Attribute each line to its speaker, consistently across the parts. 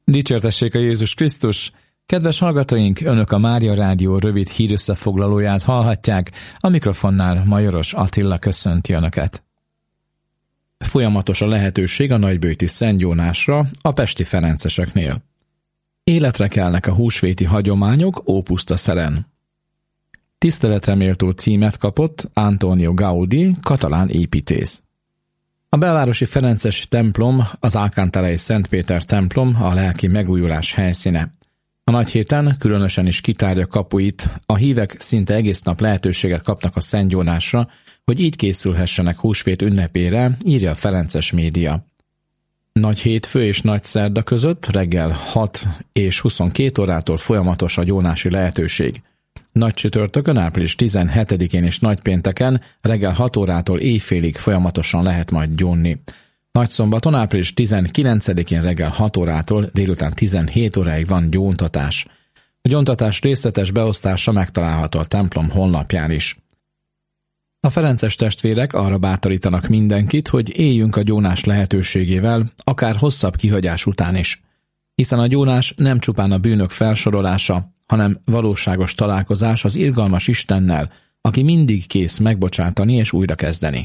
Speaker 1: Dicsértessék a Jézus Krisztus! Kedves hallgatóink, Önök a Mária Rádió rövid hírösszefoglalóját hallhatják, a mikrofonnál Majoros Attila köszönti Önöket. Folyamatos a lehetőség a nagybőti Szent Jónásra a pesti ferenceseknél. Életre kelnek a húsvéti hagyományok Ópuszta-szeren. Tiszteletre méltó címet kapott Antonio Gaudí, katalán építész. A belvárosi ferences templom, az Alcántarai Szent Péter templom a lelki megújulás helyszíne. A nagyhéten különösen is kitárja kapuit, a hívek szinte egész nap lehetőséget kapnak a Szent Jónásra, hogy így készülhessenek húsvét ünnepére, írja a ferences média. Nagy hétfő és nagy szerda között reggel 6 és 22 órától folyamatos a gyónási lehetőség. Nagy csütörtökön, április 17-én és nagypénteken reggel 6 órától éjfélig folyamatosan lehet majd gyónni. Nagyszombaton, április 19-én reggel 6 órától délután 17 óráig van gyóntatás. A gyóntatás részletes beosztása megtalálható a templom honlapján is. A ferences testvérek arra bátorítanak mindenkit, hogy éljünk a gyónás lehetőségével, akár hosszabb kihagyás után is. Hiszen a gyónás nem csupán a bűnök felsorolása, hanem valóságos találkozás az irgalmas Istennel, aki mindig kész megbocsátani és újrakezdeni.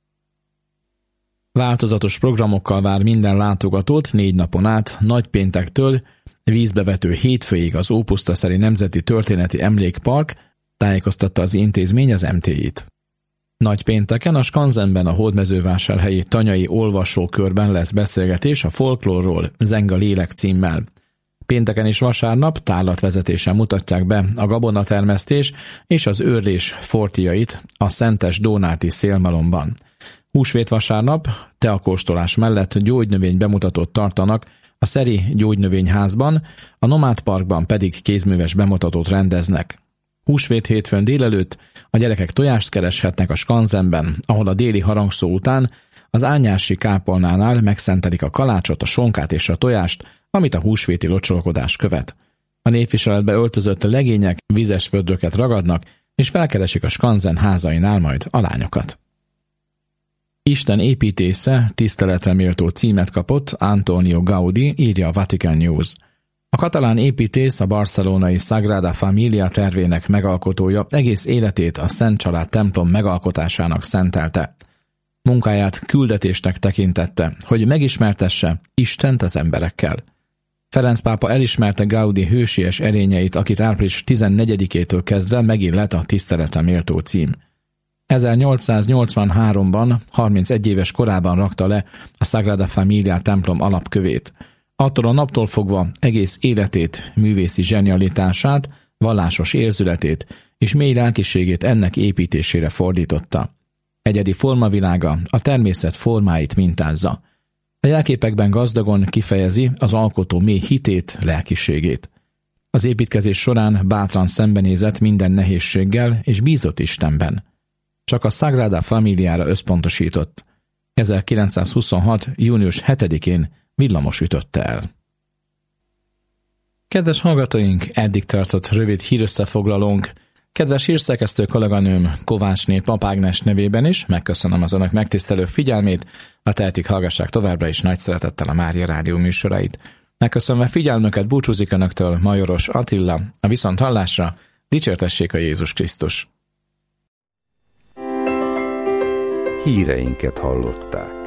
Speaker 1: Változatos programokkal vár minden látogatót 4 napon át, nagypéntektől vízbevető hétfőig az Ópuszta-szeri Nemzeti Történeti Emlékpark, tájékoztatta az intézmény az MT-t. Nagypénteken a Skanzenben a hódmezővásárhelyi tanyai olvasókörben lesz beszélgetés a folklórról Zeng a lélek címmel. Pénteken és vasárnap tárlatvezetésen mutatják be a gabonatermesztés és az őrlés fortiait a Szentes Dónáti szélmalomban. Húsvét vasárnap teakóstolás mellett gyógynövény bemutatót tartanak a Szeri Gyógynövényházban, a Nomád Parkban pedig kézműves bemutatót rendeznek. Húsvét hétfőn délelőtt a gyerekek tojást kereshetnek a Skanzenben, ahol a déli harangszó után az Ányási kápolnánál megszentelik a kalácsot, a sonkát és a tojást, amit a húsvéti locsolkodás követ. A népviseletbe öltözött legények vizes vödröket ragadnak, és felkeresik a Skanzen házainál majd a lányokat. Isten építésze tiszteletre méltó címet kapott Antonio Gaudí, írja a Vatican News. A katalán építész, a barcelonai Sagrada Familia tervének megalkotója egész életét a Szent Család templom megalkotásának szentelte. Munkáját küldetésnek tekintette, hogy megismertesse Istent az emberekkel. Ferenc pápa elismerte Gaudí hősies erényeit, akit április 14-től kezdve megillet a tiszteletre méltó cím. 1883-ban, 31 éves korában rakta le a Sagrada Familia templom alapkövét. Attól a naptól fogva egész életét, művészi zsenialitását, vallásos érzületét és mély lelkiségét ennek építésére fordította. Egyedi formavilága a természet formáit mintázza. A jelképekben gazdagon kifejezi az alkotó mély hitét, lelkiségét. Az építkezés során bátran szembenézett minden nehézséggel és bízott Istenben. Csak a Sagrada Familiára összpontosított. 1926. június 7-én villamos ütötte el. Kedves hallgatóink, eddig tartott rövid hírösszefoglalónk. Kedves hírszerkesztő kolléganőm Kovácsné Pap Ágnes nevében is megköszönöm az Önök megtisztelő figyelmét, a tehetik hallgassák továbbra is nagy szeretettel a Mária Rádió műsorait. Megköszönve figyelmüket búcsúzik Önöktől Majoros Attila, a viszonthallásra, dicsértessék a Jézus Krisztus!
Speaker 2: Híreinket hallották.